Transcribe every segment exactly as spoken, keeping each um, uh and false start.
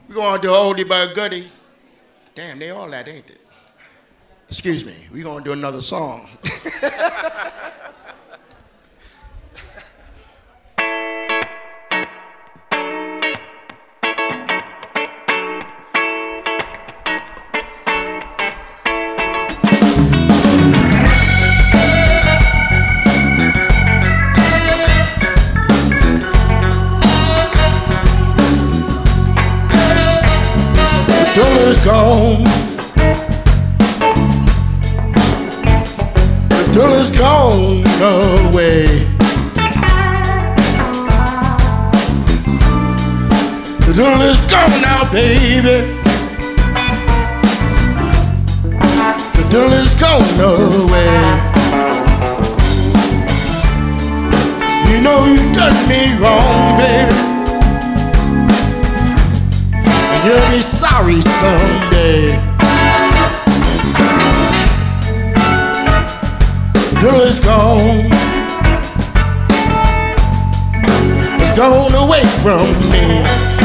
We're going to do oldie but goodie. Damn, they all that, ain't they? Excuse me. We're going to do another song. Dollar's gone. The dollar's gone away. The dollar's gone now, baby. The dollar's gone away. You know you done me wrong, baby. You'll be sorry someday. Dollar's gone. It's gone away from me.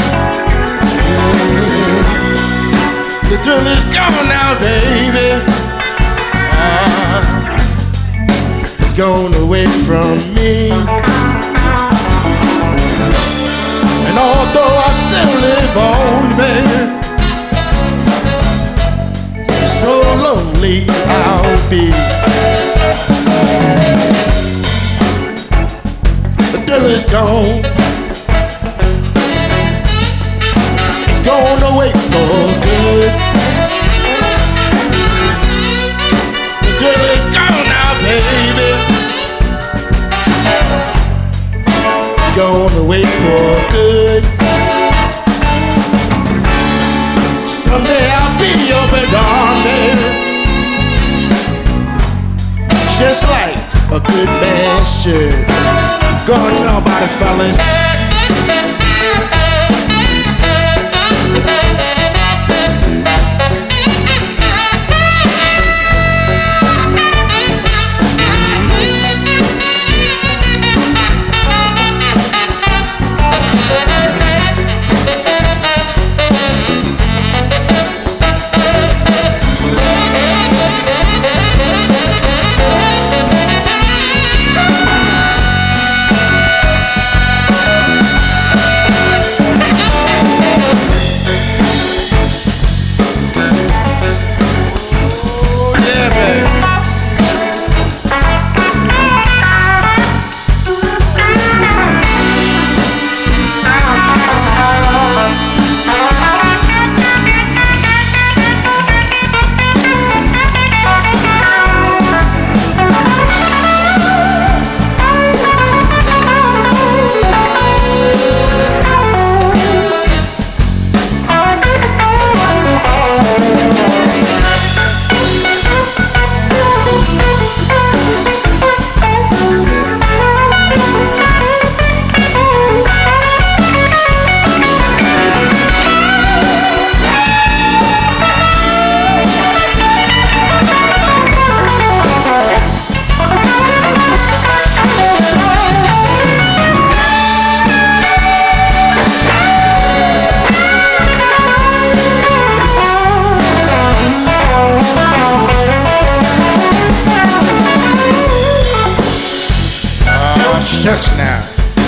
The dollar's gone now, baby. Ah, it's gone away from me. And although I still live on, baby, so lonely I'll be. The dollar's gone. It's gone away for good. The dollar's gone now, baby. Gone away for good. Someday I'll be your big arm, baby, just like a good man should. Go on, tell about it, fellas. Shucks now.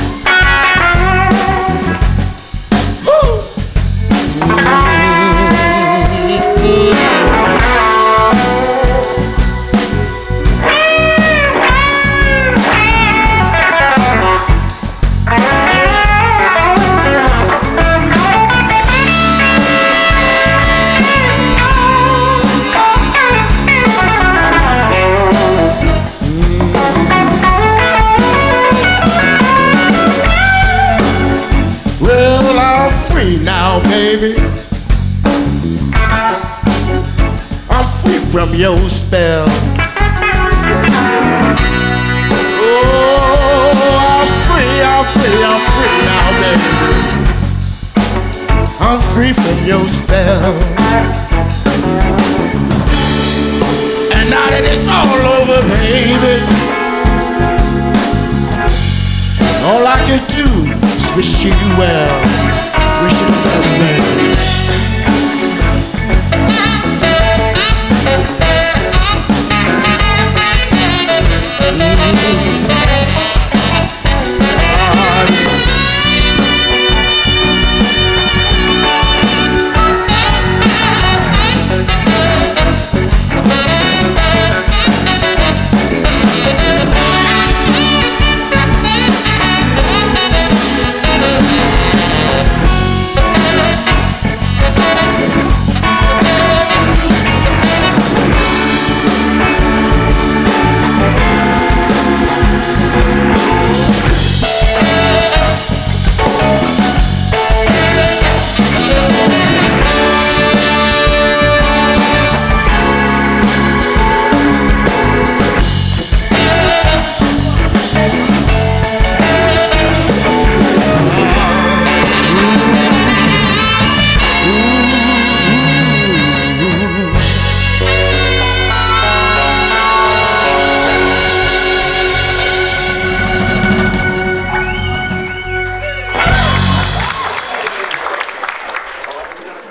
Now, baby, I'm free from your spell. Oh, I'm free, I'm free, I'm free now, baby. I'm free from your spell. And now that it's all over, baby, all I can do is wish you well. Wish you the best, baby.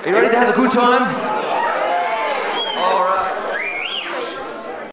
Are you ready to have a good time? All right.